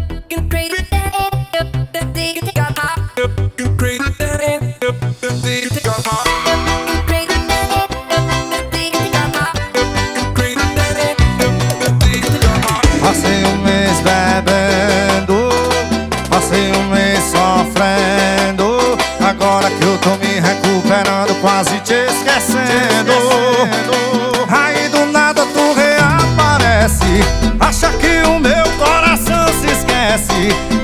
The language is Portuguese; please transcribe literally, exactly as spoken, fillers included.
Passei um mês bebendo, passei um mês sofrendo. Agora que eu tô me recuperando, quase te esquecendo. Aí do nada tu reaparece, acha que o meu coração se esquece.